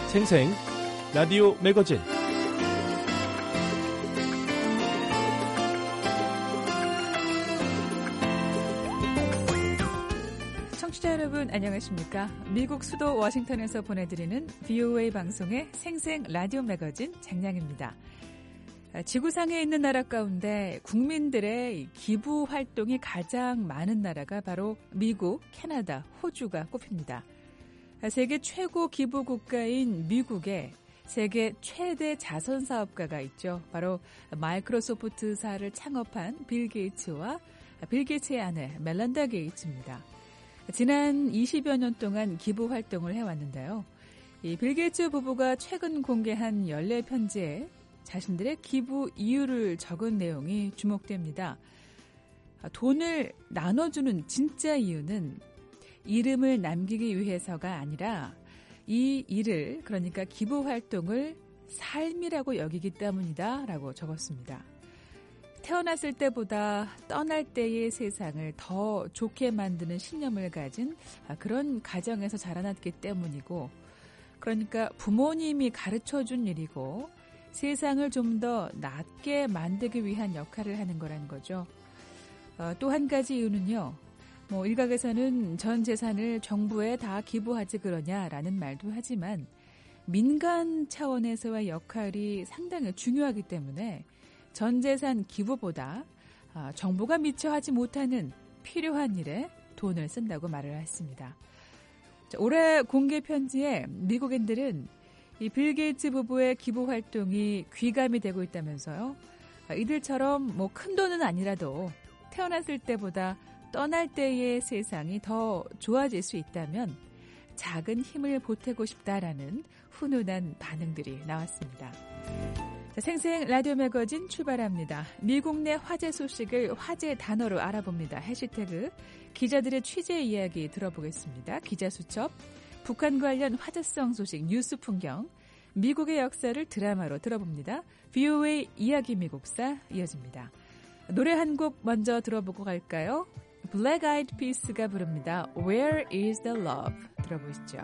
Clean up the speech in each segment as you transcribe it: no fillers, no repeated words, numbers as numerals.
생생 라디오 매거진 청취자 여러분 안녕하십니까? 미국 수도 워싱턴에서 보내드리는 VOA 방송의 생생 라디오 매거진 장량입니다. 지구상에 있는 나라 가운데 국민들의 기부 활동이 가장 많은 나라가 바로 미국, 캐나다, 호주가 꼽힙니다. 세계 최고 기부 국가인 미국에 세계 최대 자선 사업가가 있죠. 바로 마이크로소프트사를 창업한 빌 게이츠와 빌 게이츠의 아내 멜란다 게이츠입니다. 지난 20여 년 동안 기부 활동을 해왔는데요. 이 빌 게이츠 부부가 최근 공개한 연례 편지에 자신들의 기부 이유를 적은 내용이 주목됩니다. 돈을 나눠주는 진짜 이유는 이름을 남기기 위해서가 아니라 이 일을, 그러니까 기부 활동을 삶이라고 여기기 때문이다 라고 적었습니다. 태어났을 때보다 떠날 때의 세상을 더 좋게 만드는 신념을 가진 그런 가정에서 자라났기 때문이고, 그러니까 부모님이 가르쳐준 일이고 세상을 좀 더 낫게 만들기 위한 역할을 하는 거라는 거죠. 또 한 가지 이유는요. 일각에서는 전 재산을 정부에 다 기부하지 그러냐라는 말도 하지만 민간 차원에서의 역할이 상당히 중요하기 때문에 전 재산 기부보다 정부가 미처 하지 못하는 필요한 일에 돈을 쓴다고 말을 했습니다. 올해 공개 편지에 미국인들은 이 빌 게이츠 부부의 기부 활동이 귀감이 되고 있다면서요. 이들처럼 큰 돈은 아니라도 태어났을 때보다 떠날 때의 세상이 더 좋아질 수 있다면 작은 힘을 보태고 싶다라는 훈훈한 반응들이 나왔습니다. 생생 라디오 매거진 출발합니다. 미국 내 화제 소식을 화제 단어로 알아봅니다. 해시태그 기자들의 취재 이야기 들어보겠습니다. 기자수첩, 북한 관련 화제성 소식 뉴스 풍경, 미국의 역사를 드라마로 들어봅니다. VOA 이야기 미국사 이어집니다. 노래 한 곡 먼저 들어보고 갈까요? Black Eyed Peas가 부릅니다. Where is the love? 들어보시죠.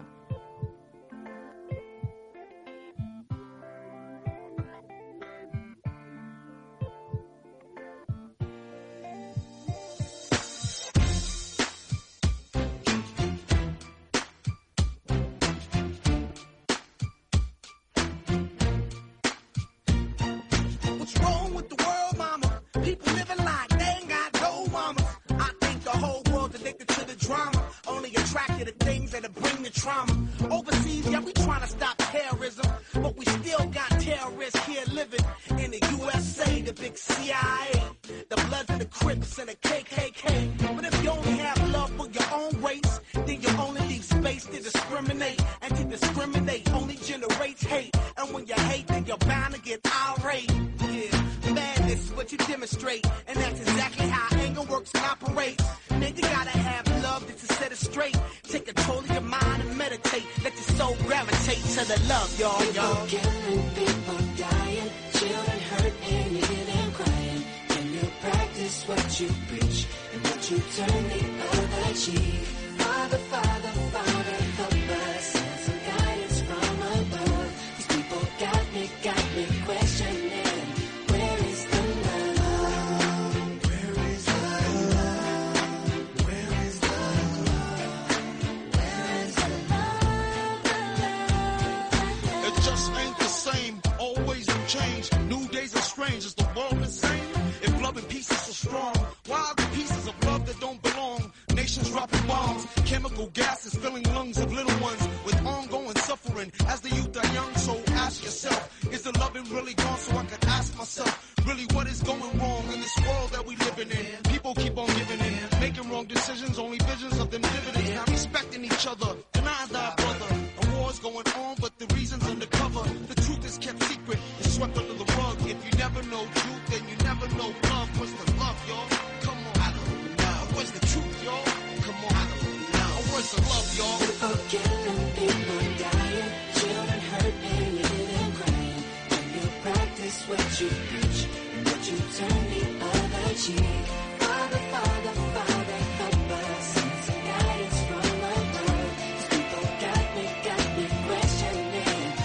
Guidance from above. These people got me questioning.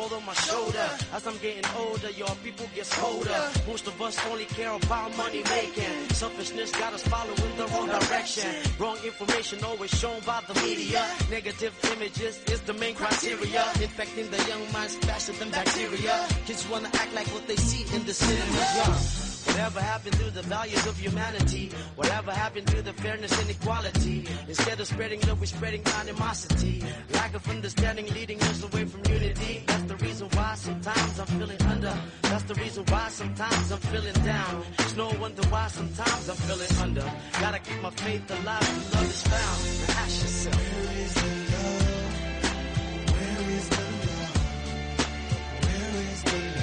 world on my shoulder. As I'm getting older, your people get colder. Most of us only care about money making. Selfishness got us following the wrong direction. Wrong information always shown by the media. Negative images is the main criteria. Infecting the young minds faster than bacteria. Kids wanna act like what they see in the cinema. Yeah. Whatever happened to the values of humanity? Whatever happened to the fairness and equality? Instead of spreading love, we're spreading animosity. Lack of understanding leading us away from unity. That's the reason why sometimes I'm feeling under. That's the reason why sometimes I'm feeling down. It's no wonder why sometimes I'm feeling under. Gotta keep my faith alive when love is found. Now ask yourself, where is the love? Where is the love? Where is the love?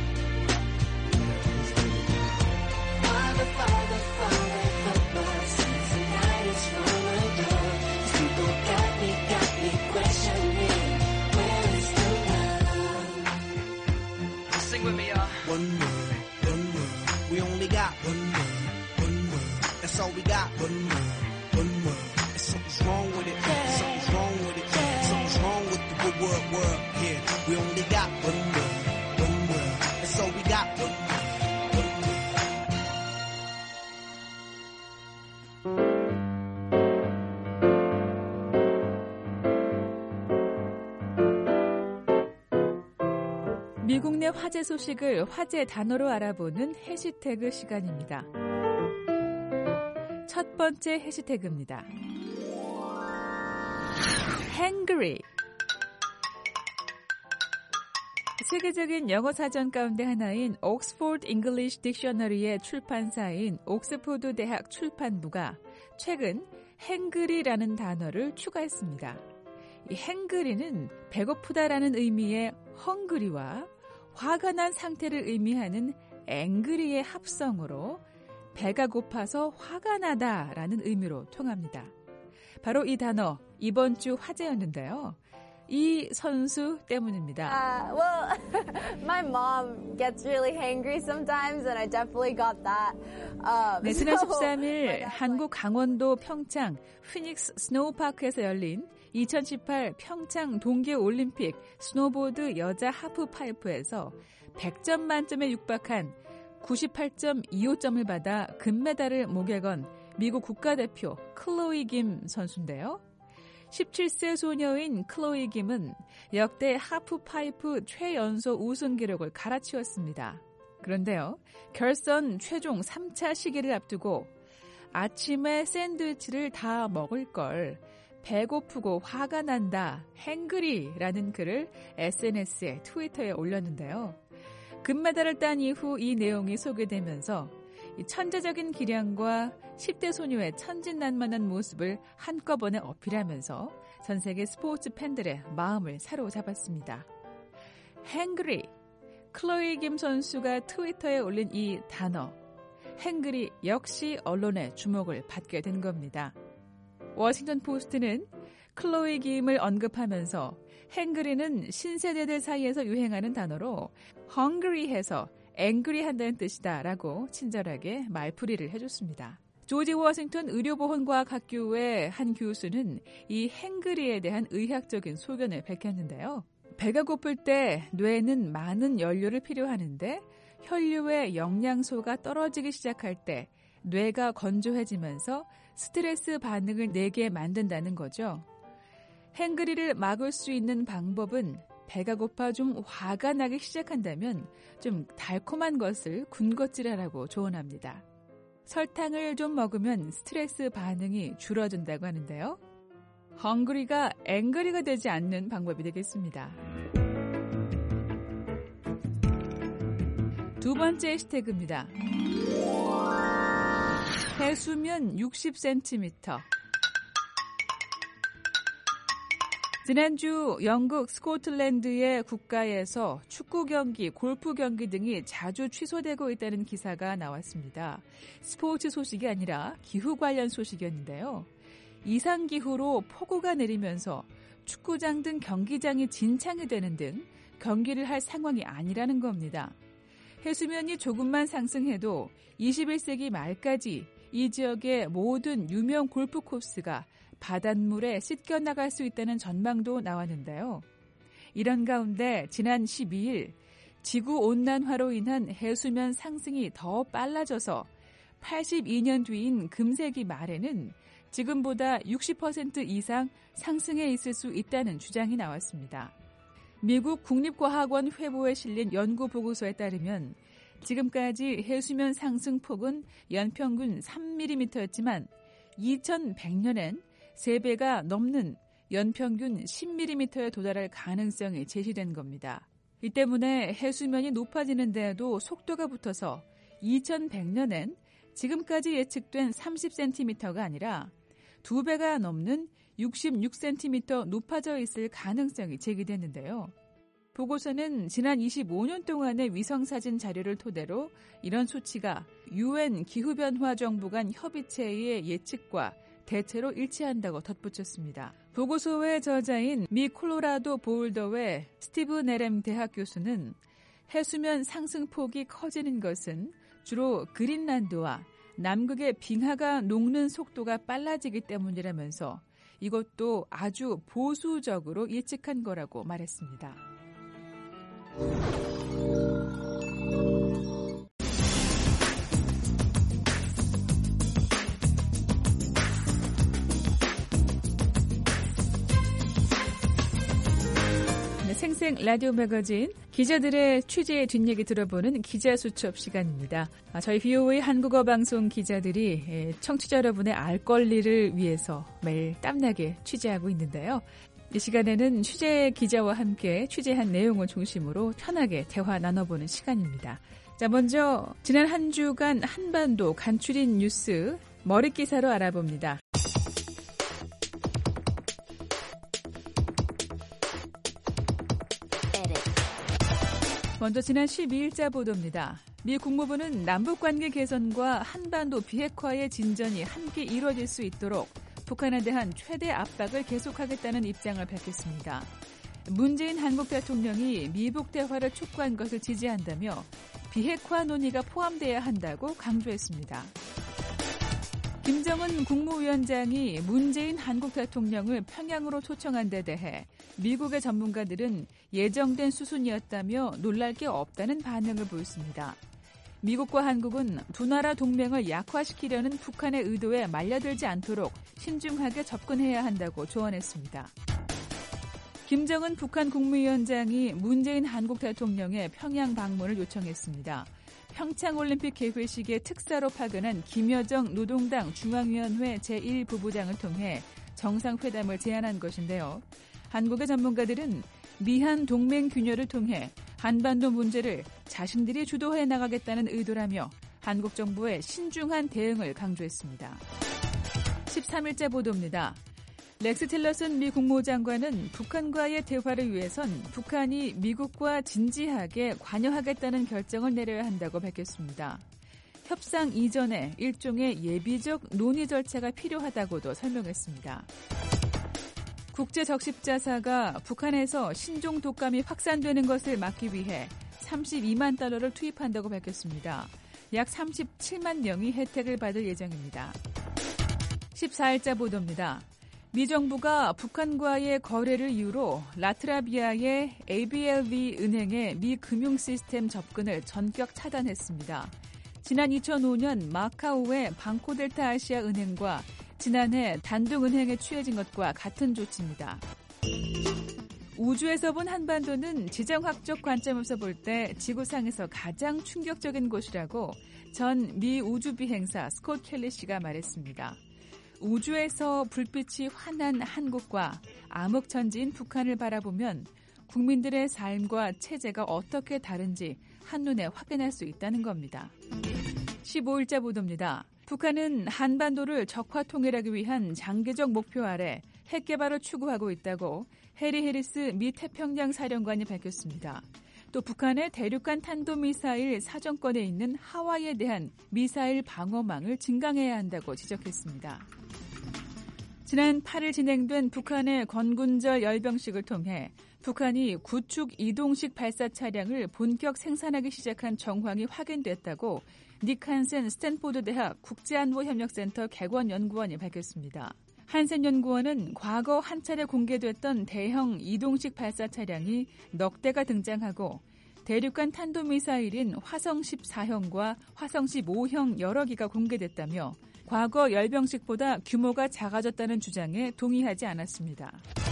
Father, help us. Tonight is from the door. These people got me questioning. Where is the love? Sing with me, y'all. One word. We only got one word. That's all we got. One word. And something's wrong with it. Something's wrong with it. Something's wrong with the world. Yeah, we only got one word. That's all we got. One word. 미국 내 화제 소식을 화제 단어로 알아보는 해시태그 시간입니다. 첫 번째 해시태그입니다. hangry. 세계적인 영어 사전 가운데 하나인 옥스포드 잉글리시 딕셔너리의 출판사인 옥스포드 대학 출판부가 최근 hangry라는 단어를 추가했습니다. 이 hangry는 배고프다라는 의미의 hungry와 화가 난 상태를 의미하는 angry의 합성으로 배가 고파서 화가 나다라는 의미로 통합니다. 바로 이 단어 이번 주 화제였는데요. 이 선수 때문입니다. Well, my mom gets really hangry sometimes, and I definitely got that. 네, 지난 13일 한국 강원도 평창 피닉스 스노우파크에서 열린 2018 평창 동계올림픽 스노보드 여자 하프파이프에서 100점 만점에 육박한 98.25점을 받아 금메달을 목에 건 미국 국가대표 클로이 김 선수인데요. 17세 소녀인 클로이 김은 역대 하프파이프 최연소 우승 기록을 갈아치웠습니다. 그런데요, 결선 최종 3차 시기를 앞두고 아침에 샌드위치를 다 먹을 걸 배고프고 화가 난다, 행그리라는 글을 SNS에 트위터에 올렸는데요. 금메달을 딴 이후 이 내용이 소개되면서 이 천재적인 기량과 10대 소녀의 천진난만한 모습을 한꺼번에 어필하면서 전 세계 스포츠 팬들의 마음을 사로잡았습니다. 행그리, 클로이 김 선수가 트위터에 올린 이 단어, 행그리 역시 언론의 주목을 받게 된 겁니다. 워싱턴 포스트는 클로이 김을 언급하면서 행그리는 신세대들 사이에서 유행하는 단어로 hungry해서 angry 한다는 뜻이다라고 친절하게 말풀이를 해줬습니다. 조지 워싱턴 의료보건과학학교의 한 교수는 이 hangry에 대한 의학적인 소견을 밝혔는데요. 배가 고플 때 뇌는 많은 연료를 필요하는데 혈류의 영양소가 떨어지기 시작할 때 뇌가 건조해지면서 스트레스 반응을 내게 만든다는 거죠. 행그리를 막을 수 있는 방법은 배가 고파 좀 화가 나기 시작한다면 좀 달콤한 것을 군것질하라고 조언합니다. 설탕을 좀 먹으면 스트레스 반응이 줄어든다고 하는데요. hungry가 angry가 되지 않는 방법이 되겠습니다. 두 번째 해시태그입니다. 해수면 60cm. 지난주 영국 스코틀랜드의 국가에서 축구 경기, 골프 경기 등이 자주 취소되고 있다는 기사가 나왔습니다. 스포츠 소식이 아니라 기후 관련 소식이었는데요. 이상기후로 폭우가 내리면서 축구장 등 경기장이 진창이 되는 등 경기를 할 상황이 아니라는 겁니다. 해수면이 조금만 상승해도 21세기 말까지 이 지역의 모든 유명 골프 코스가 바닷물에 씻겨나갈 수 있다는 전망도 나왔는데요. 이런 가운데 지난 12일 지구온난화로 인한 해수면 상승이 더 빨라져서 82년 뒤인 금세기 말에는 지금보다 60% 이상 상승해 있을 수 있다는 주장이 나왔습니다. 미국 국립과학원 회보에 실린 연구 보고서에 따르면 지금까지 해수면 상승 폭은 연평균 3mm였지만 2100년엔 3배가 넘는 연평균 10mm에 도달할 가능성이 제시된 겁니다. 이 때문에 해수면이 높아지는 데에도 속도가 붙어서 2100년엔 지금까지 예측된 30cm가 아니라 2배가 넘는 66cm 높아져 있을 가능성이 제기됐는데요. 보고서는 지난 25년 동안의 위성사진 자료를 토대로 이런 수치가 UN 기후변화정부 간 협의체의 예측과 대체로 일치한다고 덧붙였습니다. 보고서의 저자인 미 콜로라도 보울더의 스티브 네렘 대학 교수는 해수면 상승폭이 커지는 것은 주로 그린란드와 남극의 빙하가 녹는 속도가 빨라지기 때문이라면서 이것도 아주 보수적으로 예측한 거라고 말했습니다. 생생 라디오 매거진 기자들의 취재 뒷얘기 들어보는 기자수첩 시간입니다. 저희 VOA 한국어 방송 기자들이 청취자 여러분의 알 권리를 위해서 매일 땀나게 취재하고 있는데요. 이 시간에는 취재 기자와 함께 취재한 내용을 중심으로 편하게 대화 나눠보는 시간입니다. 자, 먼저 지난 한 주간 한반도 간추린 뉴스 머릿기사로 알아봅니다. 먼저 지난 12일자 보도입니다. 미 국무부는 남북관계 개선과 한반도 비핵화의 진전이 함께 이루어질 수 있도록 북한에 대한 최대 압박을 계속하겠다는 입장을 밝혔습니다. 문재인 한국 대통령이 미북 대화를 촉구한 것을 지지한다며 비핵화 논의가 포함돼야 한다고 강조했습니다. 김정은 국무위원장이 문재인 한국 대통령을 평양으로 초청한 데 대해 미국의 전문가들은 예정된 수순이었다며 놀랄 게 없다는 반응을 보였습니다. 미국과 한국은 두 나라 동맹을 약화시키려는 북한의 의도에 말려들지 않도록 신중하게 접근해야 한다고 조언했습니다. 김정은 북한 국무위원장이 문재인 한국 대통령의 평양 방문을 요청했습니다. 평창올림픽 개회식에 특사로 파견한 김여정 노동당 중앙위원회 제1부부장을 통해 정상회담을 제안한 것인데요. 한국의 전문가들은 미한 동맹 균열을 통해 한반도 문제를 자신들이 주도해 나가겠다는 의도라며 한국 정부의 신중한 대응을 강조했습니다. 13일자 보도입니다. 렉스 틸러슨 미 국무장관은 북한과의 대화를 위해선 북한이 미국과 진지하게 관여하겠다는 결정을 내려야 한다고 밝혔습니다. 협상 이전에 일종의 예비적 논의 절차가 필요하다고도 설명했습니다. 국제적십자사가 북한에서 신종 독감이 확산되는 것을 막기 위해 32만 달러를 투입한다고 밝혔습니다. 약 37만 명이 혜택을 받을 예정입니다. 14일자 보도입니다. 미 정부가 북한과의 거래를 이유로 라트라비아의 ABLV 은행의 미 금융 시스템 접근을 전격 차단했습니다. 지난 2005년 마카오의 방코델타 아시아 은행과 지난해 단둥은행에 취해진 것과 같은 조치입니다. 우주에서 본 한반도는 지정학적 관점에서 볼 때 지구상에서 가장 충격적인 곳이라고 전 미 우주비행사 스콧 켈리 씨가 말했습니다. 우주에서 불빛이 환한 한국과 암흑천지인 북한을 바라보면 국민들의 삶과 체제가 어떻게 다른지 한눈에 확인할 수 있다는 겁니다. 15일자 보도입니다. 북한은 한반도를 적화 통일하기 위한 장기적 목표 아래 핵 개발을 추구하고 있다고 해리 해리스 미 태평양 사령관이 밝혔습니다. 또 북한의 대륙간 탄도미사일 사정권에 있는 하와이에 대한 미사일 방어망을 증강해야 한다고 지적했습니다. 지난 8일 진행된 북한의 건군절 열병식을 통해 북한이 구축 이동식 발사 차량을 본격 생산하기 시작한 정황이 확인됐다고 닉 한센 스탠포드 대학 국제안보협력센터 객원연구원이 밝혔습니다. 한센연구원은 과거 한 차례 공개됐던 대형 이동식 발사 차량이 넉 대가 등장하고 대륙간 탄도미사일인 화성 14형과 화성 15형 여러 기가 공개됐다며 과거 열병식보다 규모가 작아졌다는 주장에 동의하지 않았습니다.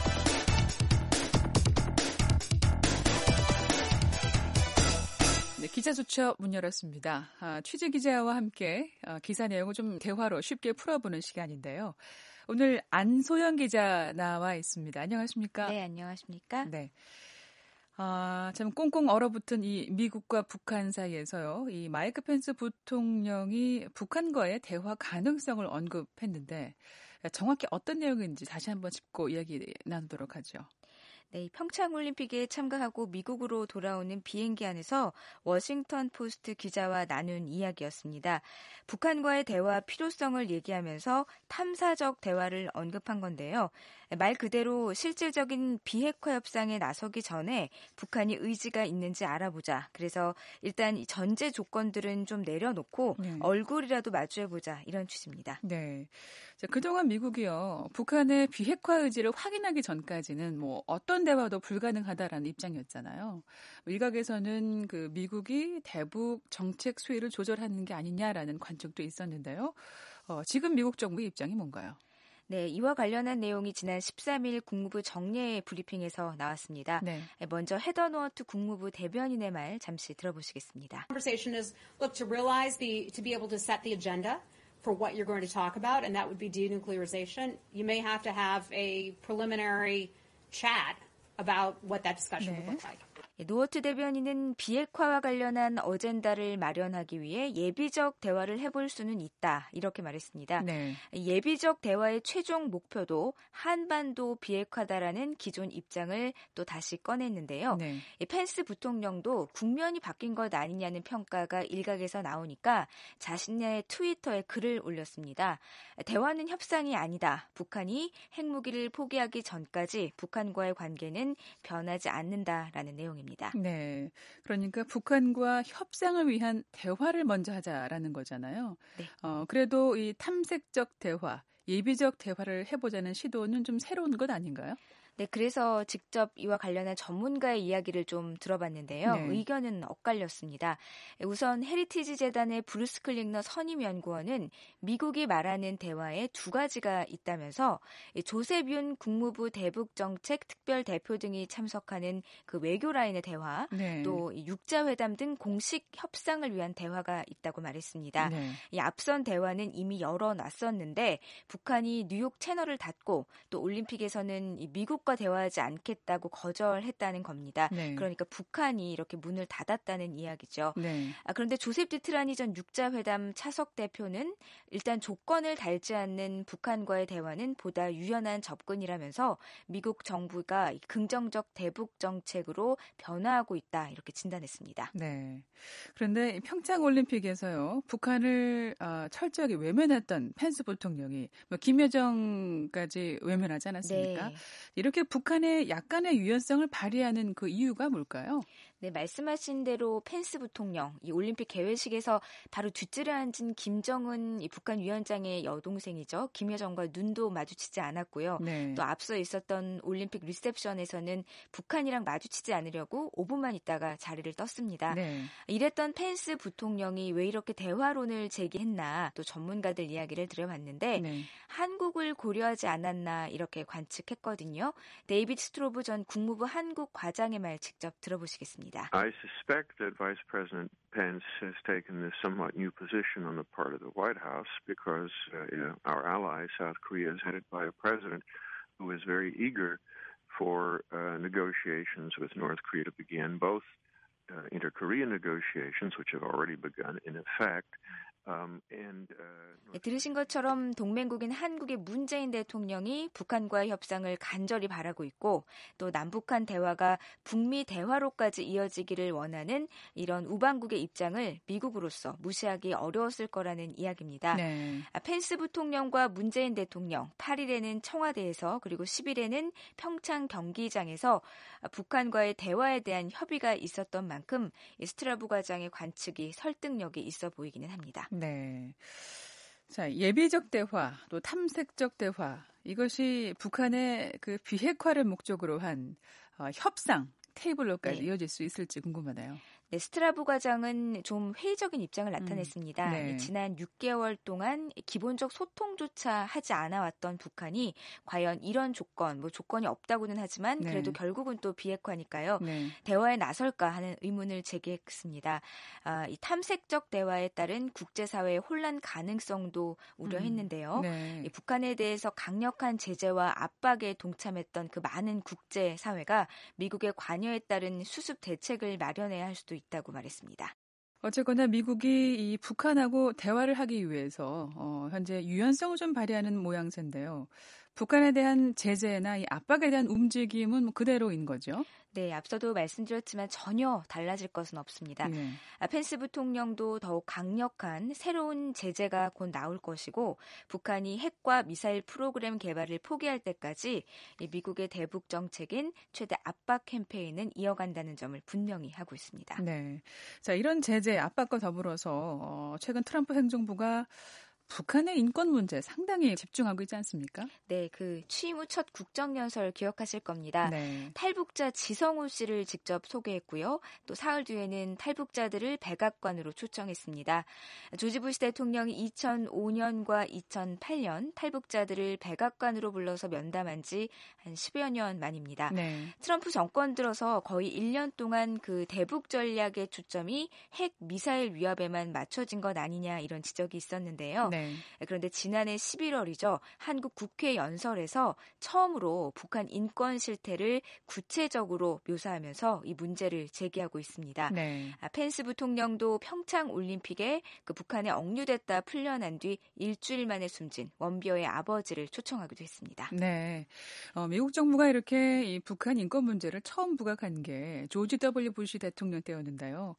네, 기자수첩 문 열었습니다. 취재기자와 함께 기사 내용을 좀 대화로 쉽게 풀어보는 시간인데요. 오늘 안소영 기자 나와 있습니다. 안녕하십니까? 네, 안녕하십니까? 네. 참 꽁꽁 얼어붙은 이 미국과 북한 사이에서요. 이 마이크 펜스 부통령이 북한과의 대화 가능성을 언급했는데 정확히 어떤 내용인지 다시 한번 짚고 이야기 나누도록 하죠. 네, 평창올림픽에 참가하고 미국으로 돌아오는 비행기 안에서 워싱턴 포스트 기자와 나눈 이야기였습니다. 북한과의 대화 필요성을 얘기하면서 탐사적 대화를 언급한 건데요. 말 그대로 실질적인 비핵화 협상에 나서기 전에 북한이 의지가 있는지 알아보자. 그래서 일단 이 전제 조건들은 좀 내려놓고 얼굴이라도 마주해보자. 이런 취지입니다. 네. 자, 그동안 미국이요. 북한의 비핵화 의지를 확인하기 전까지는 뭐 어떤 대화도 불가능하다라는 입장이었잖아요. 일각에서는 그 미국이 대북 정책 수위를 조절하는 게 아니냐라는 관측도 있었는데요. 지금 미국 정부의 입장이 뭔가요? 네, 이와 관련한 내용이 지난 13일 국무부 정례 브리핑에서 나왔습니다. 네. 먼저 헤더 노어트 국무부 대변인의 말 잠시 들어보시겠습니다. Conversation is, look, to realize to be able to set the agenda for what you're going to talk about, and that would be denuclearization. You may have to have a preliminary chat about what that discussion would look like. 노어트 대변인은 비핵화와 관련한 어젠다를 마련하기 위해 예비적 대화를 해볼 수는 있다. 이렇게 말했습니다. 네. 예비적 대화의 최종 목표도 한반도 비핵화다라는 기존 입장을 또 다시 꺼냈는데요. 네. 펜스 부통령도 국면이 바뀐 것 아니냐는 평가가 일각에서 나오니까 자신의 트위터에 글을 올렸습니다. 대화는 협상이 아니다. 북한이 핵무기를 포기하기 전까지 북한과의 관계는 변하지 않는다라는 내용입니다. 네. 그러니까 북한과 협상을 위한 대화를 먼저 하자라는 거잖아요. 네. 그래도 이 탐색적 대화, 예비적 대화를 해보자는 시도는 좀 새로운 것 아닌가요? 네, 그래서 직접 이와 관련한 전문가의 이야기를 좀 들어봤는데요. 네. 의견은 엇갈렸습니다. 우선 헤리티지 재단의 브루스 클링너 선임연구원은 미국이 말하는 대화에 두 가지가 있다면서 조셉 윤 국무부 대북정책 특별대표 등이 참석하는 그 외교라인의 대화, 네. 또 육자회담 등 공식 협상을 위한 대화가 있다고 말했습니다. 네. 이 앞선 대화는 이미 열어놨었는데 북한이 뉴욕 채널을 닫고 또 올림픽에서는 미국 과 대화하지 않겠다고 거절했다는 겁니다. 네. 그러니까 북한이 이렇게 문을 닫았다는 이야기죠. 네. 그런데 조셉 디트라니 전 육자회담 차석 대표는 일단 조건을 달지 않는 북한과의 대화는 보다 유연한 접근이라면서 미국 정부가 긍정적 대북 정책으로 변화하고 있다 이렇게 진단했습니다. 네. 그런데 평창올림픽에서요. 북한을 철저하게 외면했던 펜스 부통령이 김여정까지 외면하지 않았습니까? 네. 이렇게 북한의 약간의 유연성을 발휘하는 그 이유가 뭘까요? 네, 말씀하신 대로 펜스 부통령, 이 올림픽 개회식에서 바로 뒷줄에 앉은 김정은 이 북한 위원장의 여동생이죠. 김여정과 눈도 마주치지 않았고요. 네. 또 앞서 있었던 올림픽 리셉션에서는 북한이랑 마주치지 않으려고 5분만 있다가 자리를 떴습니다. 네. 이랬던 펜스 부통령이 왜 이렇게 대화론을 제기했나 또 전문가들 이야기를 들어봤는데 네. 한국을 고려하지 않았나 이렇게 관측했거든요. 데이비드 스트로브 전 국무부 한국 과장의 말 직접 들어보시겠습니다. I suspect that Vice President Pence has taken this somewhat new position on the part of the White House because our ally, South Korea, is headed by a president who is very eager for negotiations with North Korea to begin, both inter-Korean negotiations, which have already begun in effect, 들으신 것처럼 동맹국인 한국의 문재인 대통령이 북한과의 협상을 간절히 바라고 있고 또 남북한 대화가 북미 대화로까지 이어지기를 원하는 이런 우방국의 입장을 미국으로서 무시하기 어려웠을 거라는 이야기입니다. 네. 펜스 부통령과 문재인 대통령 8일에는 청와대에서 그리고 10일에는 평창 경기장에서 북한과의 대화에 대한 협의가 있었던 만큼 스트라브 과장의 관측이 설득력이 있어 보이기는 합니다. 네. 자, 예비적 대화, 또 탐색적 대화, 이것이 북한의 그 비핵화를 목적으로 한 협상 테이블로까지 네. 이어질 수 있을지 궁금하네요. 네, 스트라브 과장은 좀 회의적인 입장을 나타냈습니다. 네. 지난 6개월 동안 기본적 소통조차 하지 않아왔던 북한이 과연 이런 조건이 없다고는 하지만 네. 그래도 결국은 또 비핵화니까요. 네. 대화에 나설까 하는 의문을 제기했습니다. 이 탐색적 대화에 따른 국제사회의 혼란 가능성도 우려했는데요. 네. 이 북한에 대해서 강력한 제재와 압박에 동참했던 그 많은 국제사회가 미국의 관여에 따른 수습 대책을 마련해야 할 수도 있다고 말했습니다. 어쨌거나 미국이 이 북한하고 대화를 하기 위해서 현재 유연성을 좀 발휘하는 모양새인데요. 북한에 대한 제재나 이 압박에 대한 움직임은 그대로인 거죠? 네, 앞서도 말씀드렸지만 전혀 달라질 것은 없습니다. 네. 펜스 부통령도 더욱 강력한 새로운 제재가 곧 나올 것이고 북한이 핵과 미사일 프로그램 개발을 포기할 때까지 미국의 대북 정책인 최대 압박 캠페인은 이어간다는 점을 분명히 하고 있습니다. 네. 자, 이런 제재 압박과 더불어서 최근 트럼프 행정부가 북한의 인권 문제 상당히 집중하고 있지 않습니까? 네, 그 취임 후 첫 국정연설 기억하실 겁니다. 네. 탈북자 지성우 씨를 직접 소개했고요. 또 사흘 뒤에는 탈북자들을 백악관으로 초청했습니다. 조지 부시 대통령이 2005년과 2008년 탈북자들을 백악관으로 불러서 면담한 지 한 10여 년 만입니다. 네. 트럼프 정권 들어서 거의 1년 동안 그 대북 전략의 초점이 핵 미사일 위협에만 맞춰진 것 아니냐 이런 지적이 있었는데요. 네. 그런데 지난해 11월이죠. 한국 국회 연설에서 처음으로 북한 인권 실태를 구체적으로 묘사하면서 이 문제를 제기하고 있습니다. 네. 펜스 부통령도 평창 올림픽에 그 북한에 억류됐다 풀려난 뒤 일주일 만에 숨진 원비어의 아버지를 초청하기도 했습니다. 네. 미국 정부가 이렇게 이 북한 인권 문제를 처음 부각한 게 조지 W. 부시 대통령 때였는데요.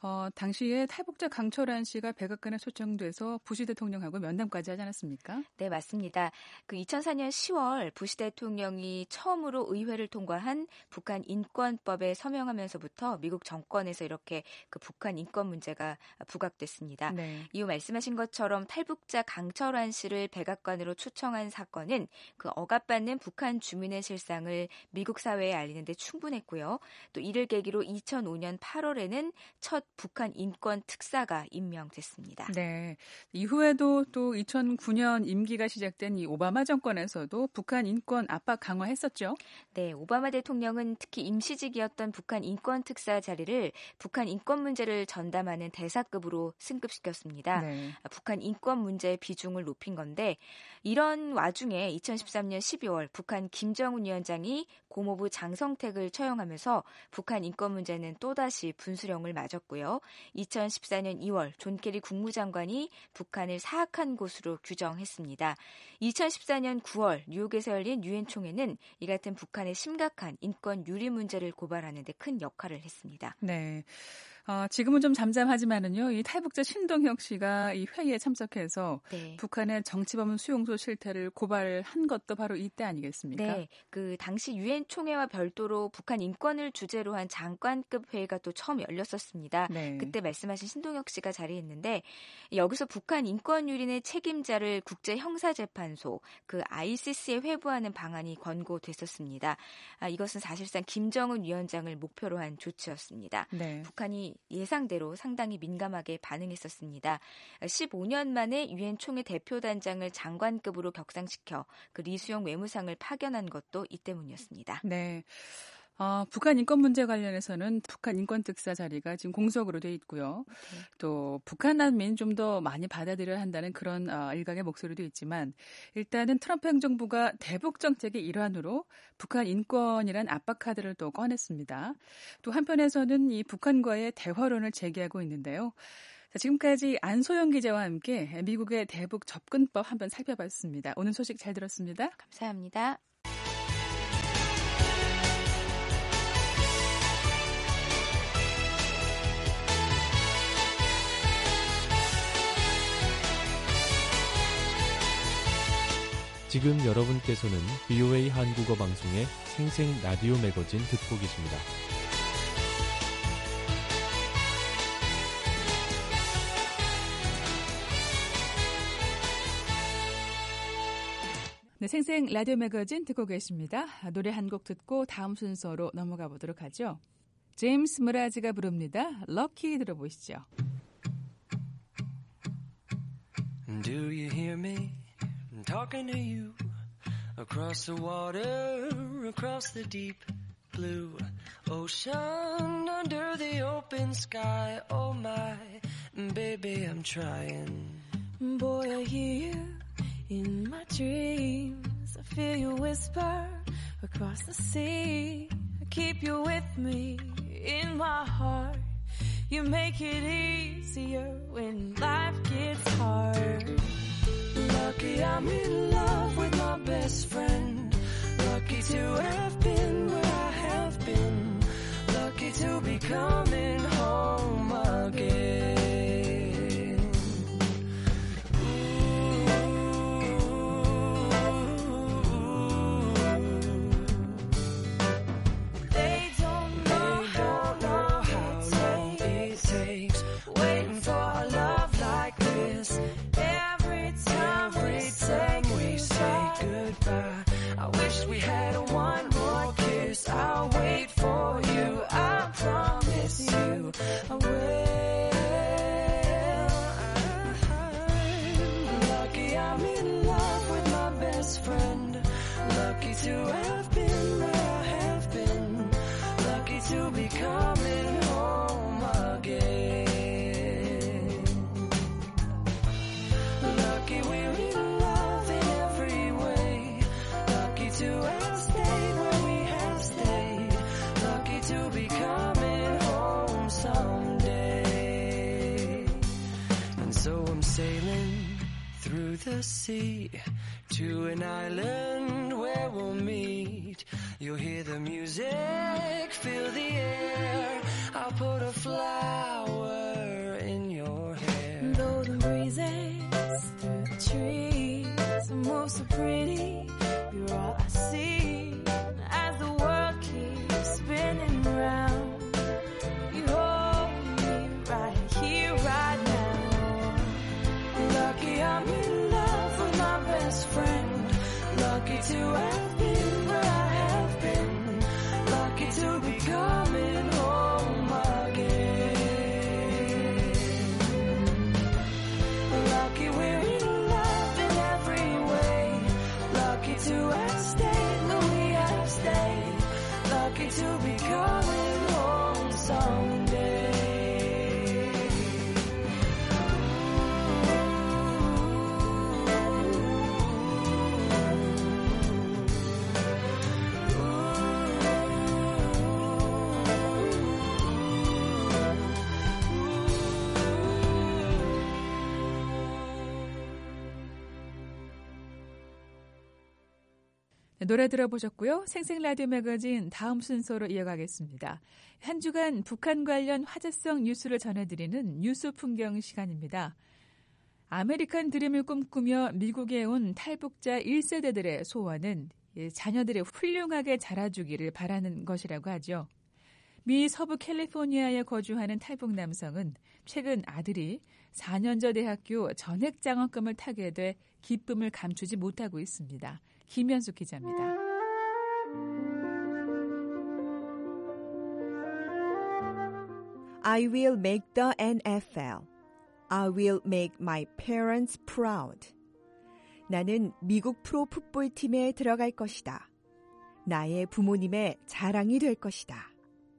당시에 탈북자 강철한 씨가 백악관에 초청돼서 부시 대통령하고 면담까지 하지 않았습니까? 네, 맞습니다. 그 2004년 10월 부시 대통령이 처음으로 의회를 통과한 북한 인권법에 서명하면서부터 미국 정권에서 이렇게 그 북한 인권 문제가 부각됐습니다. 네. 이후 말씀하신 것처럼 탈북자 강철환 씨를 백악관으로 초청한 사건은 그 억압받는 북한 주민의 실상을 미국 사회에 알리는 데 충분했고요. 또 이를 계기로 2005년 8월에는 첫 북한 인권 특사가 임명됐습니다. 네. 이후에도 또 2009년 임기가 시작된 이 오바마 정권에서도 북한 인권 압박 강화했었죠. 네, 오바마 대통령은 특히 임시직이었던 북한 인권 특사 자리를 북한 인권 문제를 전담하는 대사급으로 승급시켰습니다. 네. 북한 인권 문제의 비중을 높인 건데 이런 와중에 2013년 12월 북한 김정은 위원장이 고모부 장성택을 처형하면서 북한 인권 문제는 또다시 분수령을 맞았고요. 2014년 2월 존 케리 국무장관이 북한을 사악한 곳으로 규정했습니다. 2014년 9월 뉴욕에서 열린 유엔 총회는 이 같은 북한의 심각한 인권 유리 문제를 고발하는 데 큰 역할을 했습니다. 네. 지금은 좀 잠잠하지만은요, 이 탈북자 신동혁 씨가 이 회의에 참석해서 네. 북한의 정치범 수용소 실태를 고발한 것도 바로 이때 아니겠습니까? 네, 그 당시 유엔 총회와 별도로 북한 인권을 주제로 한 장관급 회의가 또 처음 열렸었습니다. 네. 그때 말씀하신 신동혁 씨가 자리했는데 여기서 북한 인권 유린의 책임자를 국제형사재판소 그 ICC에 회부하는 방안이 권고됐었습니다. 이것은 사실상 김정은 위원장을 목표로 한 조치였습니다. 네. 북한이 예상대로 상당히 민감하게 반응했었습니다. 15년 만에 유엔 총회 대표단장을 장관급으로 격상시켜 그 리수영 외무상을 파견한 것도 이 때문이었습니다. 네. 북한 인권 문제 관련해서는 북한 인권 특사 자리가 지금 공석으로 돼 있고요. 네. 또 북한 난민 좀 더 많이 받아들여야 한다는 그런 일각의 목소리도 있지만 일단은 트럼프 행정부가 대북 정책의 일환으로 북한 인권이란 압박 카드를 또 꺼냈습니다. 또 한편에서는 이 북한과의 대화론을 제기하고 있는데요. 자, 지금까지 안소영 기자와 함께 미국의 대북 접근법 한번 살펴봤습니다. 오늘 소식 잘 들었습니다. 감사합니다. 지금 여러분께서는 VOA 한국어 방송의 생생 라디오 매거진 듣고 계십니다. 네, 생생 라디오 매거진 듣고 계십니다. 노래 한 곡 듣고 다음 순서로 넘어가 보도록 하죠. 제임스 무라즈가 부릅니다. 럭키 들어보시죠. Do you hear me talking to you across the water, across the deep blue ocean, under the open sky? Oh my, baby, I'm trying. Boy, I hear you in my dreams. I feel you whisper across the sea. I keep you with me in my heart. You make it easier when life gets hard. Lucky I'm in love with my best friend. Lucky to have been where I have been. Lucky to be coming home again. They don't know how long it takes waiting for a love like this. Every time we say goodbye, I wish we had one more kiss. I'll wait for you, I promise you I will. Lucky I'm in love with my best friend. Lucky to have been where I have been. Lucky to be coming home again. Lucky we're in love in every way. Lucky to have stayed where we have stayed. Lucky to be coming home someday. And so I'm sailing through the sea to an island where we'll meet. You'll hear the music, feel the air. I'll put a flower in your hair. Golden breezes through the trees move so pretty. You're all I see as the world keeps spinning round. You hold me right here, right now. Lucky I'm in love with my best friend. Lucky to have been where I have been. Lucky to be coming home again. Lucky we're in love in every way. Lucky to have stayed where we have stayed. Lucky to be coming home someday. 네, 노래 들어보셨고요. 생생 라디오 매거진 다음 순서로 이어가겠습니다. 한 주간 북한 관련 화제성 뉴스를 전해드리는 뉴스 풍경 시간입니다. 아메리칸 드림을 꿈꾸며 미국에 온 탈북자 1세대들의 소원은 자녀들이 훌륭하게 자라주기를 바라는 것이라고 하죠. 미 서부 캘리포니아에 거주하는 탈북 남성은 최근 아들이 4년제 대학교 전액 장학금을 타게 돼 기쁨을 감추지 못하고 있습니다. 김현숙 기자입니다. I will make the NFL. I will make my parents proud. 나는 미국 프로 풋볼 팀에 들어갈 것이다. 나의 부모님의 자랑이 될 것이다.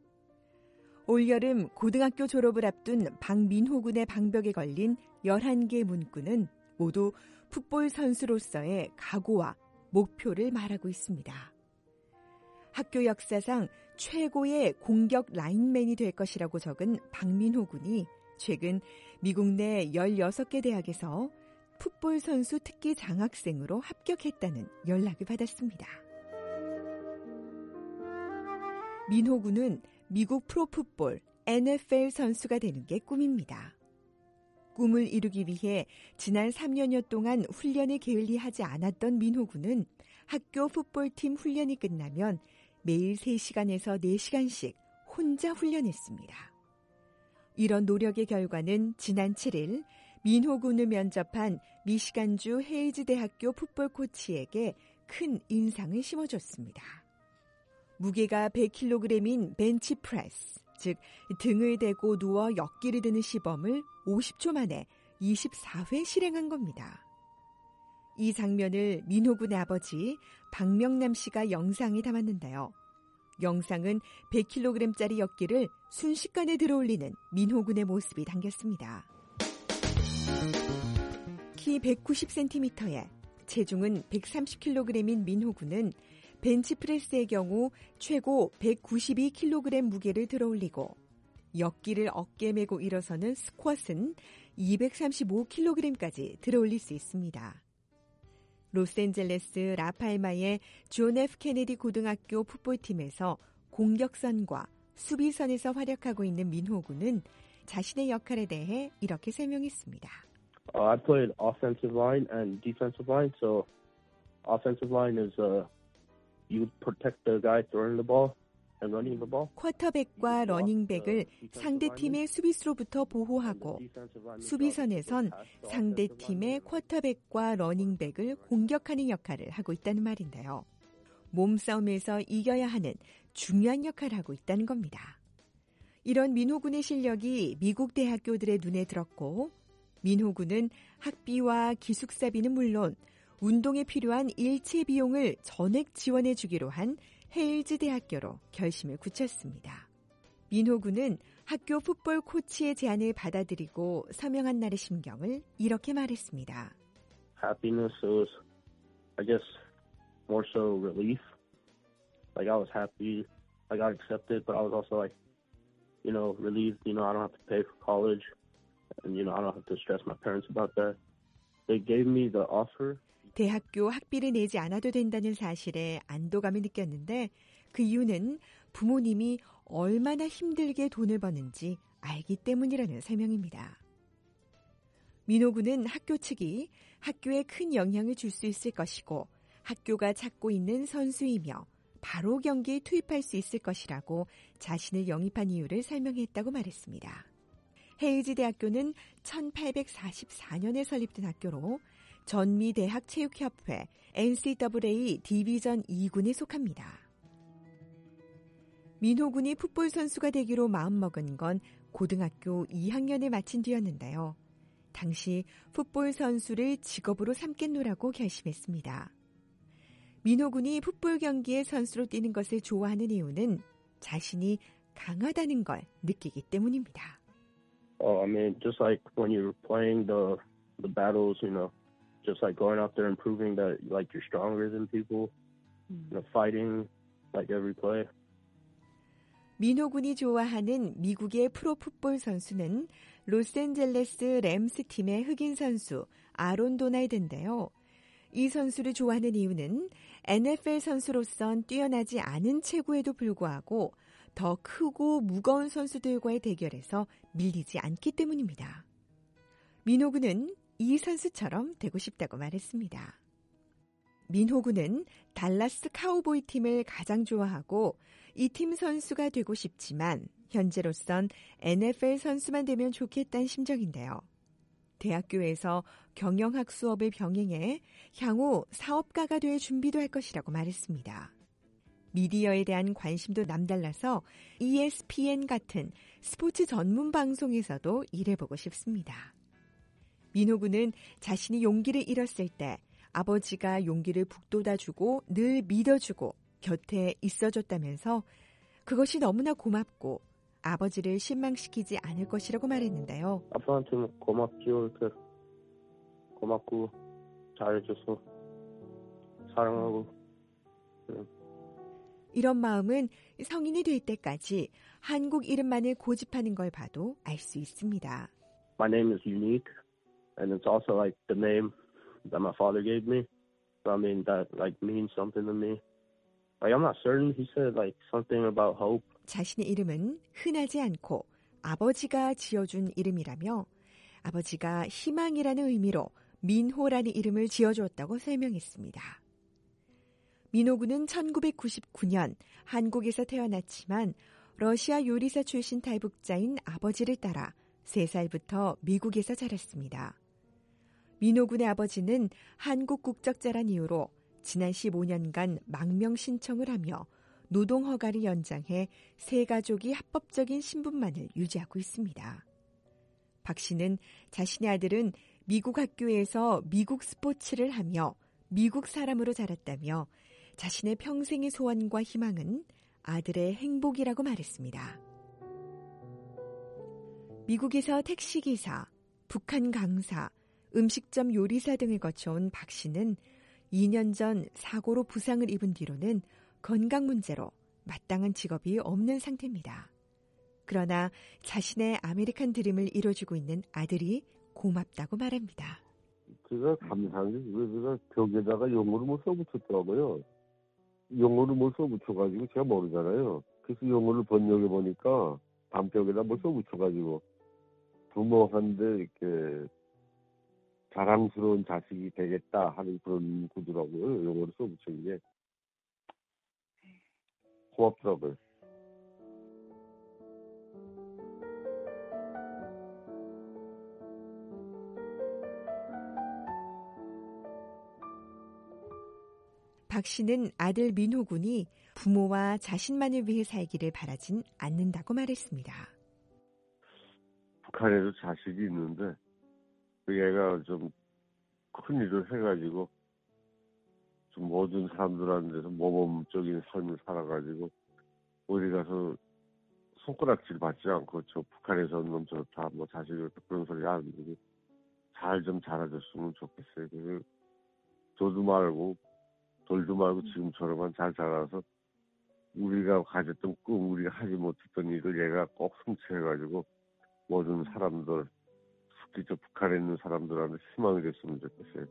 올여름 고등학교 졸업을 앞둔 박민호 군의 방벽에 걸린 11개 문구는 모두 풋볼 선수로서의 각오와 목표를 말하고 있습니다. 학교 역사상 최고의 공격 라인맨이 될 것이라고 적은 박민호 군이 최근 미국 내 16개 대학에서 풋볼 선수 특기 장학생으로 합격했다는 연락을 받았습니다. 민호 군은 미국 프로풋볼 NFL 선수가 되는 게 꿈입니다. 꿈을 이루기 위해 지난 3년여 동안 훈련을 게을리하지 않았던 민호 군은 학교 풋볼팀 훈련이 끝나면 매일 3시간에서 4시간씩 혼자 훈련했습니다. 이런 노력의 결과는 지난 7일 민호 군을 면접한 미시간주 헤이즈 대학교 풋볼 코치에게 큰 인상을 심어줬습니다. 무게가 100kg인 벤치 프레스, 즉 등을 대고 누워 역기를 드는 시범을 50초 만에 24회 실행한 겁니다. 이 장면을 민호 군의 아버지 박명남 씨가 영상에 담았는데요. 영상은 100kg짜리 역기를 순식간에 들어올리는 민호 군의 모습이 담겼습니다. 키 190cm에 체중은 130kg인 민호 군은 벤치프레스의 경우 최고 192kg 무게를 들어올리고 역기를 어깨에 메고 일어서는 스쿼트는 235kg까지 들어올릴 수 있습니다. 로스앤젤레스 라팔마의 존 F 케네디 고등학교 풋볼팀에서 공격선과 수비선에서 활약하고 있는 민호 군은 자신의 역할에 대해 이렇게 설명했습니다. I played offensive line and defensive line. So offensive line is you protect the guy throwing the ball and running the ball. 쿼터백과 러닝백을 상대팀의 수비수로부터 보호하고 수비선에선 상대팀의 쿼터백과 러닝백을 공격하는 역할을 하고 있다는 말인데요. 몸싸움에서 이겨야 하는 중요한 역할을 하고 있다는 겁니다. 이런 민호 군의 실력이 미국 대학교들의 눈에 들었고 민호 군은 학비와 기숙사비는 물론 운동에 필요한 일체 비용을 전액 지원해 주기로 한 헤일즈 대학교로 결심을 굳혔습니다. 민호 군은 학교 풋볼 코치의 제안을 받아들이고 서명한 날의 심경을 이렇게 말했습니다. Happiness was, I guess, more so relief. Like I was happy I got accepted, but I was also like, relieved, I don't have to pay for college. And, I don't have to stress my parents about that. They gave me the offer. 대학교 학비를 내지 않아도 된다는 사실에 안도감을 느꼈는데 그 이유는 부모님이 얼마나 힘들게 돈을 버는지 알기 때문이라는 설명입니다. 민호 군은 학교 측이 학교에 큰 영향을 줄 수 있을 것이고 학교가 찾고 있는 선수이며 바로 경기에 투입할 수 있을 것이라고 자신을 영입한 이유를 설명했다고 말했습니다. 헤이즈 대학교는 1844년에 설립된 학교로 전미대학체육협회 NCAA 디비전 2군에 속합니다. 민호 군이 풋볼 선수가 되기로 마음먹은 건 고등학교 2학년을 마친 뒤였는데요. 당시 풋볼 선수를 직업으로 삼겠노라고 결심했습니다. 민호 군이 풋볼 경기에 선수로 뛰는 것을 좋아하는 이유는 자신이 강하다는 걸 느끼기 때문입니다. I mean, just like when you're playing the battles, just like going out there and proving that like you're stronger than people, fighting like every play. 민호 군이 좋아하는 미국의 프로 풋볼 선수는 로스앤젤레스 램스 팀의 흑인 선수 아론 도날드인데요. 이 선수를 좋아하는 이유는 NFL 선수로선 뛰어나지 않은 체구에도 불구하고 더 크고 무거운 선수들과의 대결에서 밀리지 않기 때문입니다. 민호 군은 이 선수처럼 되고 싶다고 말했습니다. 민호 군은 달라스 카우보이 팀을 가장 좋아하고 이 팀 선수가 되고 싶지만 현재로선 NFL 선수만 되면 좋겠다는 심정인데요. 대학교에서 경영학 수업을 병행해 향후 사업가가 될 준비도 할 것이라고 말했습니다. 미디어에 대한 관심도 남달라서 ESPN 같은 스포츠 전문 방송에서도 일해보고 싶습니다. 민호 군은 자신이 용기를 잃었을 때 아버지가 용기를 북돋아주고 늘 믿어주고 곁에 있어줬다면서 그것이 너무나 고맙고 아버지를 실망시키지 않을 것이라고 말했는데요. 아빠한테는 고맙죠. 고맙고 잘해줘서 사랑하고. 이런 마음은 성인이 될 때까지 한국 이름만을 고집하는 걸 봐도 알 수 있습니다. My name is unique, and it's also like the name that my father gave me. So I mean that like means something to me. Like I'm not certain. He said like something about hope. 자신의 이름은 흔하지 않고 아버지가 지어준 이름이라며 아버지가 희망이라는 의미로 민호라는 이름을 지어주었다고 설명했습니다. 민호 군은 1999년 한국에서 태어났지만 러시아 요리사 출신 탈북자인 아버지를 따라 3살부터 미국에서 자랐습니다. 민호 군의 아버지는 한국 국적자란 이유로 지난 15년간 망명 신청을 하며 노동 허가를 연장해 세 가족이 합법적인 신분만을 유지하고 있습니다. 박 씨는 자신의 아들은 미국 학교에서 미국 스포츠를 하며 미국 사람으로 자랐다며 자신의 평생의 소원과 희망은 아들의 행복이라고 말했습니다. 미국에서 택시기사, 북한 강사, 음식점 요리사 등을 거쳐온 박 씨는 2년 전 사고로 부상을 입은 뒤로는 건강 문제로 마땅한 직업이 없는 상태입니다. 그러나 자신의 아메리칸 드림을 이뤄주고 있는 아들이 고맙다고 말합니다. 제가 감사한 게 제가 벽에다가 영어를 못 써붙였더라고요. 영어를 못 써붙여가지고 제가 모르잖아요. 그래서 영어를 번역해 보니까 밤벽에다 뭘 써붙여가지고 부모한테 이렇게 자랑스러운 자식이 되겠다 하는 그런 구두라고요. 영어를 써붙인 게 고맙더라고요. 박 씨는 아들 민호 군이 부모와 자신만을 위해 살기를 바라진 않는다고 말했습니다. 북한에도 자식이 있는데 얘가 좀 큰 일을 해가지고 좀 모든 사람들한테서 모범적인 삶을 살아가지고 어디 가서 손가락질 받지 않고 저 북한에서 놈 좋다 뭐 자식을 그런 소리 안 듣고 잘 좀 자라줬으면 좋겠어요. 그래서 저도 말고 돌도 말고 지금처럼만 잘 자라서 우리가 가졌던 꿈, 우리가 하지 못했던 일을 얘가 꼭 성취해가지고 모든 사람들, 특히 저 북한에 있는 사람들한테 희망이 됐으면 좋겠어요.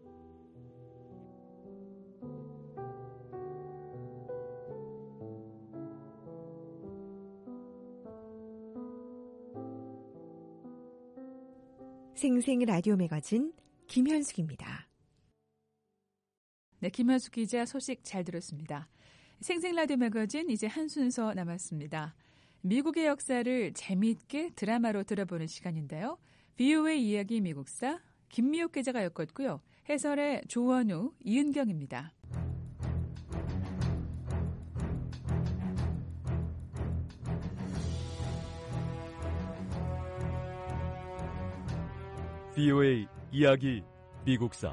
생생 라디오 매거진 김현숙입니다. 네, 김현숙 기자 소식 잘 들었습니다. 생생 라디오 매거진 이제 한 순서 남았습니다. 미국의 역사를 재미있게 드라마로 들어보는 시간인데요. VOA 이야기 미국사 김미옥 기자가 엮었고요. 해설의 조원우, 이은경입니다. VOA 이야기 미국사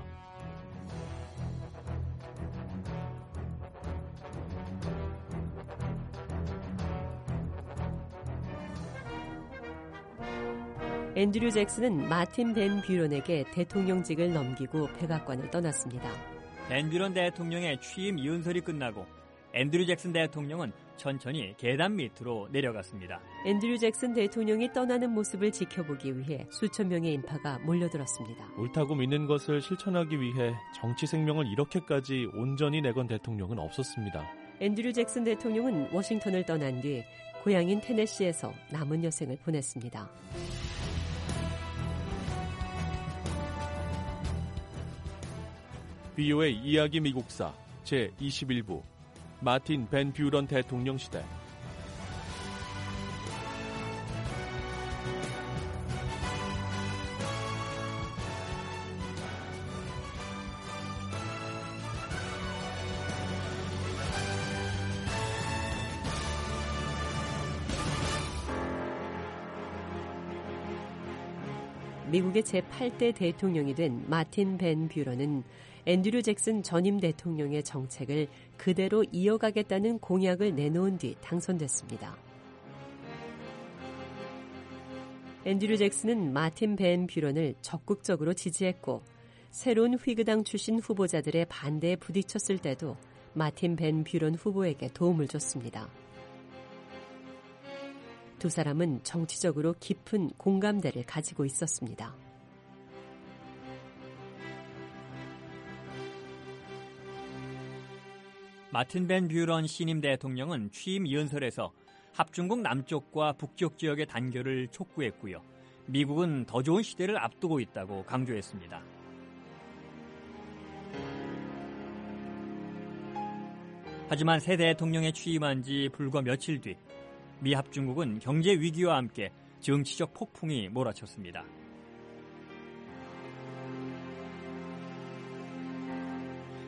앤드류 잭슨은 마틴 벤 뷰런에게 대통령직을 넘기고 백악관을 떠났습니다. 벤 뷰런 대통령의 취임 연설이 끝나고 앤드류 잭슨 대통령은 천천히 계단 밑으로 내려갔습니다. 앤드류 잭슨 대통령이 떠나는 모습을 지켜보기 위해 수천 명의 인파가 몰려들었습니다. 옳다고 믿는 것을 실천하기 위해 정치 생명을 이렇게까지 온전히 내건 대통령은 없었습니다. 앤드류 잭슨 대통령은 워싱턴을 떠난 뒤 고향인 테네시에서 남은 여생을 보냈습니다. VOA 이야기 미국사 제21부 마틴 벤 뷰런 대통령 시대. 미국의 제8대 대통령이 된 마틴 벤 뷰런은 앤드류 잭슨 전임 대통령의 정책을 그대로 이어가겠다는 공약을 내놓은 뒤 당선됐습니다. 앤드류 잭슨은 마틴 벤 뷰런을 적극적으로 지지했고 새로운 휘그당 출신 후보자들의 반대에 부딪혔을 때도 마틴 벤 뷰런 후보에게 도움을 줬습니다. 두 사람은 정치적으로 깊은 공감대를 가지고 있었습니다. 마틴 벤 뷰런 신임 대통령은 취임 연설에서 합중국 남쪽과 북쪽 지역의 단결을 촉구했고요. 미국은 더 좋은 시대를 앞두고 있다고 강조했습니다. 하지만 새 대통령에 취임한 지 불과 며칠 뒤 미 합중국은 경제 위기와 함께 정치적 폭풍이 몰아쳤습니다.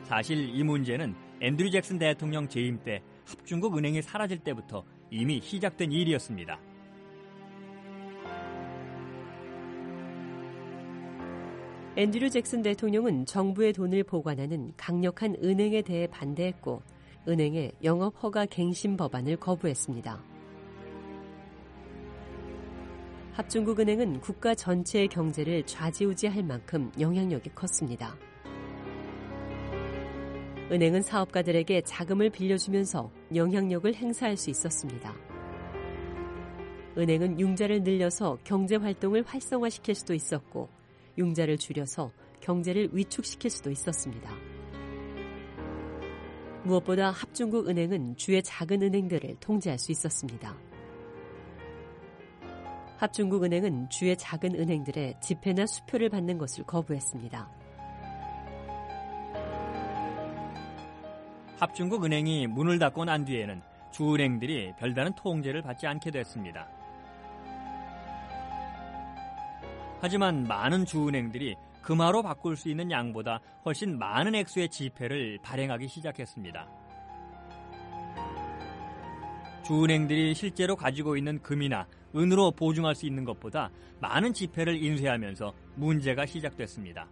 사실 이 문제는 앤드류 잭슨 대통령 재임 때 합중국 은행이 사라질 때부터 이미 시작된 일이었습니다. 앤드류 잭슨 대통령은 정부의 돈을 보관하는 강력한 은행에 대해 반대했고 은행의 영업허가 갱신 법안을 거부했습니다. 합중국은행은 국가 전체의 경제를 좌지우지할 만큼 영향력이 컸습니다. 은행은 사업가들에게 자금을 빌려주면서 영향력을 행사할 수 있었습니다. 은행은 융자를 늘려서 경제활동을 활성화시킬 수도 있었고 융자를 줄여서 경제를 위축시킬 수도 있었습니다. 무엇보다 합중국 은행은 주의 작은 은행들을 통제할 수 있었습니다. 합중국 은행은 주의 작은 은행들의 지폐나 수표를 받는 것을 거부했습니다. 합중국 은행이 문을 닫고 난 뒤에는 주은행들이 별다른 통제를 받지 않게 됐습니다. 하지만 많은 주은행들이 금화로 바꿀 수 있는 양보다 훨씬 많은 액수의 지폐를 발행하기 시작했습니다. 주은행들이 실제로 가지고 있는 금이나 은으로 보증할 수 있는 것보다 많은 지폐를 인쇄하면서 문제가 시작됐습니다.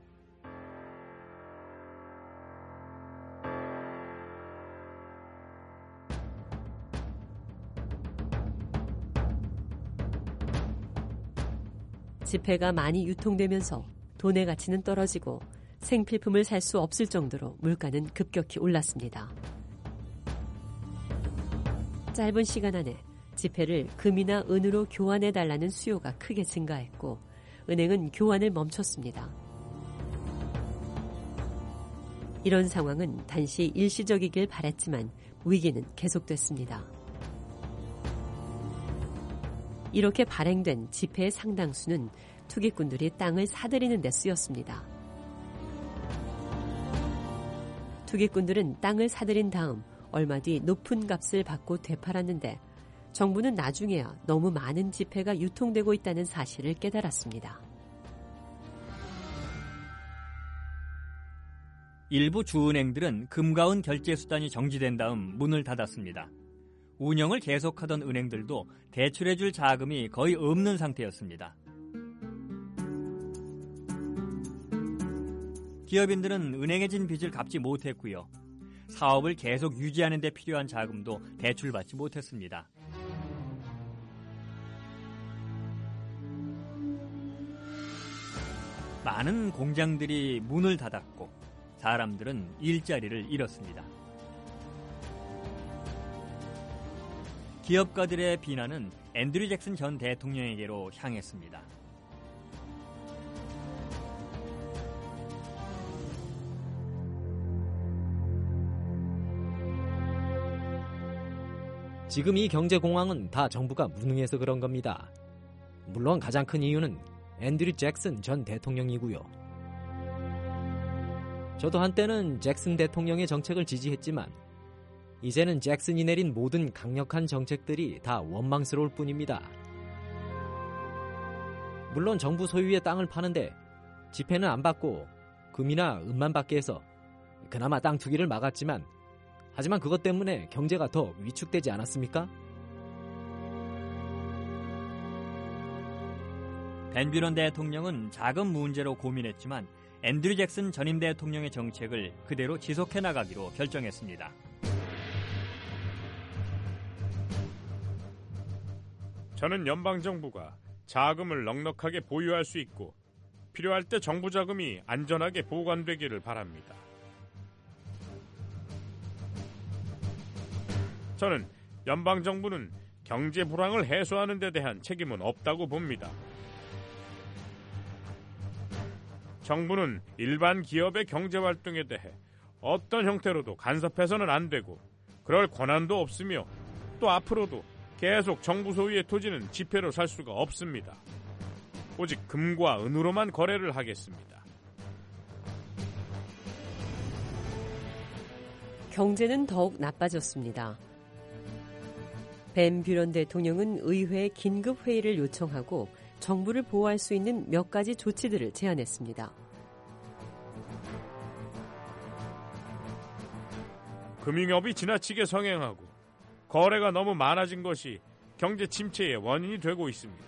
지폐가 많이 유통되면서 돈의 가치는 떨어지고 생필품을 살 수 없을 정도로 물가는 급격히 올랐습니다. 짧은 시간 안에 지폐를 금이나 은으로 교환해달라는 수요가 크게 증가했고 은행은 교환을 멈췄습니다. 이런 상황은 단시 일시적이길 바랬지만 위기는 계속됐습니다. 이렇게 발행된 지폐의 상당수는 투기꾼들이 땅을 사들이는 데 쓰였습니다. 투기꾼들은 땅을 사들인 다음 얼마 뒤 높은 값을 받고 되팔았는데 정부는 나중에야 너무 많은 지폐가 유통되고 있다는 사실을 깨달았습니다. 일부 주은행들은 금과 은 결제 수단이 정지된 다음 문을 닫았습니다. 운영을 계속하던 은행들도 대출해줄 자금이 거의 없는 상태였습니다. 기업인들은 은행에 진 빚을 갚지 못했고요. 사업을 계속 유지하는 데 필요한 자금도 대출받지 못했습니다. 많은 공장들이 문을 닫았고 사람들은 일자리를 잃었습니다. 기업가들의 비난은 앤드류 잭슨 전 대통령에게로 향했습니다. 지금 이 경제 공황은 다 정부가 무능해서 그런 겁니다. 물론 가장 큰 이유는 앤드류 잭슨 전 대통령이고요. 저도 한때는 잭슨 대통령의 정책을 지지했지만 이제는 잭슨이 내린 모든 강력한 정책들이 다 원망스러울 뿐입니다. 물론 정부 소유의 땅을 파는데 지폐는 안 받고 금이나 은만 받게 해서 그나마 땅 투기를 막았지만 하지만 그것 때문에 경제가 더 위축되지 않았습니까? 벤 뷰런 대통령은 자금 문제로 고민했지만 앤드류 잭슨 전임 대통령의 정책을 그대로 지속해 나가기로 결정했습니다. 저는 연방정부가 자금을 넉넉하게 보유할 수 있고 필요할 때 정부 자금이 안전하게 보관되기를 바랍니다. 저는 연방정부는 경제 불황을 해소하는 데 대한 책임은 없다고 봅니다. 정부는 일반 기업의 경제활동에 대해 어떤 형태로도 간섭해서는 안 되고 그럴 권한도 없으며 또 앞으로도 계속 정부 소유의 토지는 지폐로 살 수가 없습니다. 오직 금과 은으로만 거래를 하겠습니다. 경제는 더욱 나빠졌습니다. 벤 뷰런 대통령은 의회에 긴급 회의를 요청하고 정부를 보호할 수 있는 몇 가지 조치들을 제안했습니다. 금융업이 지나치게 성행하고 거래가 너무 많아진 것이 경제 침체의 원인이 되고 있습니다.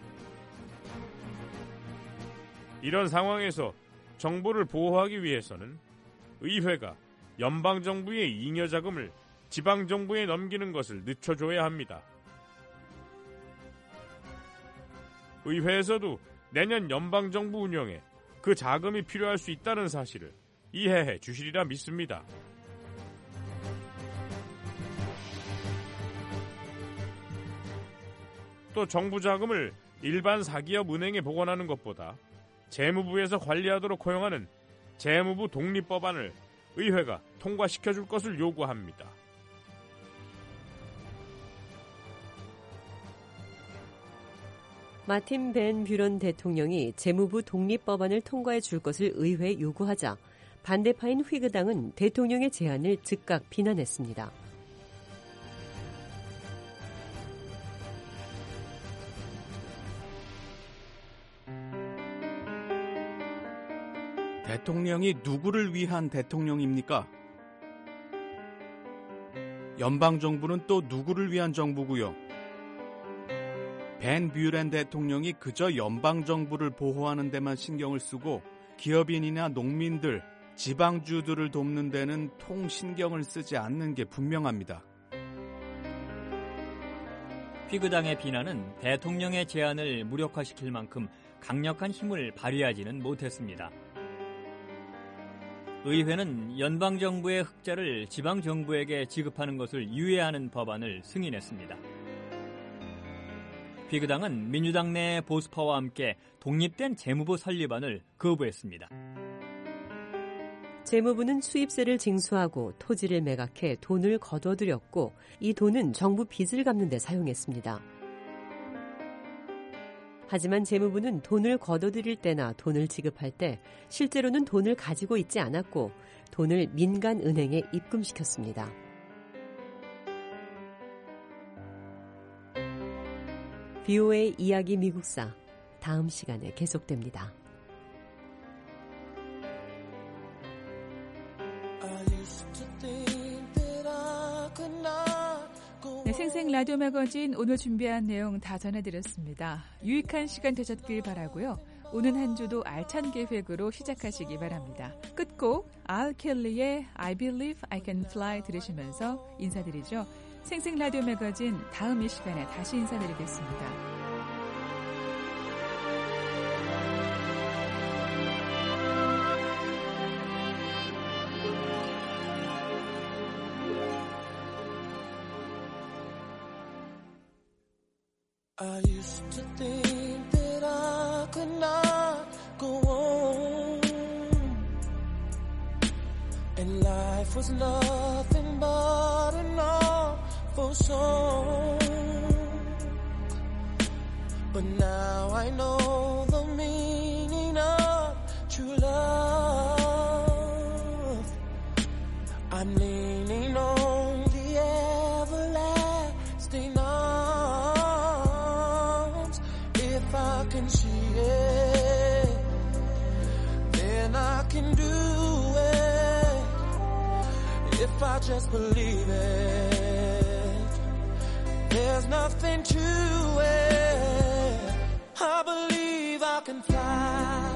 이런 상황에서 정부를 보호하기 위해서는 의회가 연방정부의 잉여자금을 지방정부에 넘기는 것을 늦춰줘야 합니다. 의회에서도 내년 연방정부 운영에 그 자금이 필요할 수 있다는 사실을 이해해 주시리라 믿습니다. 또 정부 자금을 일반 사기업 은행에 보관하는 것보다 재무부에서 관리하도록 허용하는 재무부 독립법안을 의회가 통과시켜줄 것을 요구합니다. 마틴 벤 뷰런 대통령이 재무부 독립법안을 통과해 줄 것을 의회에 요구하자 반대파인 휘그당은 대통령의 제안을 즉각 비난했습니다. 대통령이 누구를 위한 대통령입니까? 연방정부는 또 누구를 위한 정부고요? 벤 뷰런 대통령이 그저 연방정부를 보호하는 데만 신경을 쓰고 기업인이나 농민들, 지방주들을 돕는 데는 통 신경을 쓰지 않는 게 분명합니다. 휘그당의 비난은 대통령의 제안을 무력화시킬 만큼 강력한 힘을 발휘하지는 못했습니다. 의회는 연방정부의 흑자를 지방정부에게 지급하는 것을 유예하는 법안을 승인했습니다. 휘그당은 민주당 내 보수파와 함께 독립된 재무부 설립안을 거부했습니다. 재무부는 수입세를 징수하고 토지를 매각해 돈을 거둬들였고 이 돈은 정부 빚을 갚는 데 사용했습니다. 하지만 재무부는 돈을 거둬들일 때나 돈을 지급할 때 실제로는 돈을 가지고 있지 않았고 돈을 민간 은행에 입금시켰습니다. VOA 이야기 미국사 다음 시간에 계속됩니다. 네, 생생 라디오 매거진 오늘 준비한 내용 다 전해드렸습니다. 유익한 시간 되셨길 바라고요. 오는 한 주도 알찬 계획으로 시작하시기 바랍니다. 끝곡 알 켈리의 I Believe I Can Fly 들으시면서 인사드리죠. 생생 라디오 매거진 다음 이 시간에 다시 인사드리겠습니다. I used to think that I could not go on, and life was nothing but an awful song. But now I know the meaning of true love. I'm leaning on the everlasting arms. If I can see it, then I can do it. If I just believe it, there's nothing to it. I believe I can fly.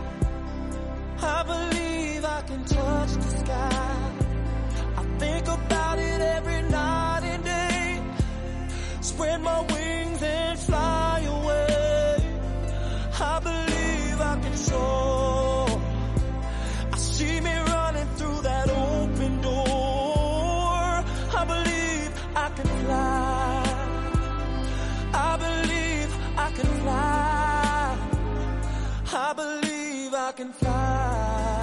I believe I can touch the sky. I think about it every night and day. Spread my wings and fly away. I believe I can soar. I see me running through that open door. I believe I can fly. I believe I can fly. I believe I can fly.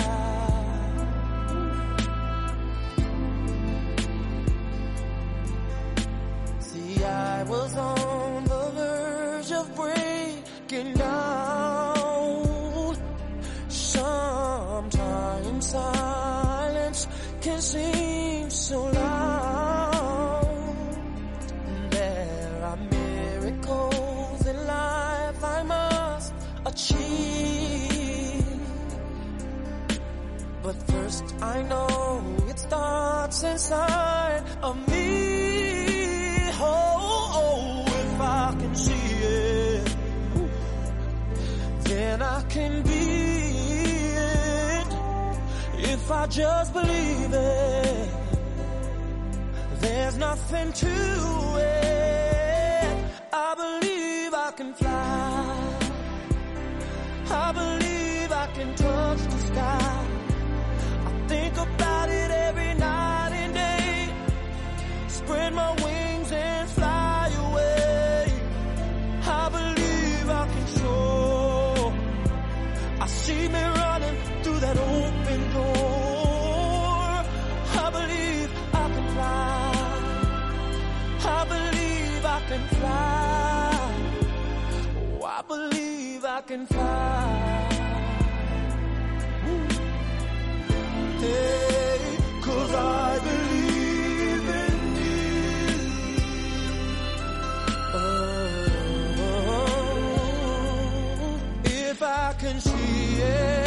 See, I was on the verge of breaking down. Sometimes silence can seem so loud. There are miracles in life I must achieve. But first I know it starts inside of me. Oh, if I can see it, then I can be it. If I just believe it, there's nothing to it. I believe I can fly. I believe I can touch the sky. I think about it every night and day. Spread my wings and fly away. I believe I can soar. I see me running through that open door. I believe I can fly. I believe I can fly. Oh, I believe I can fly. Hey, 'cause I believe in you. Oh, if I can see it.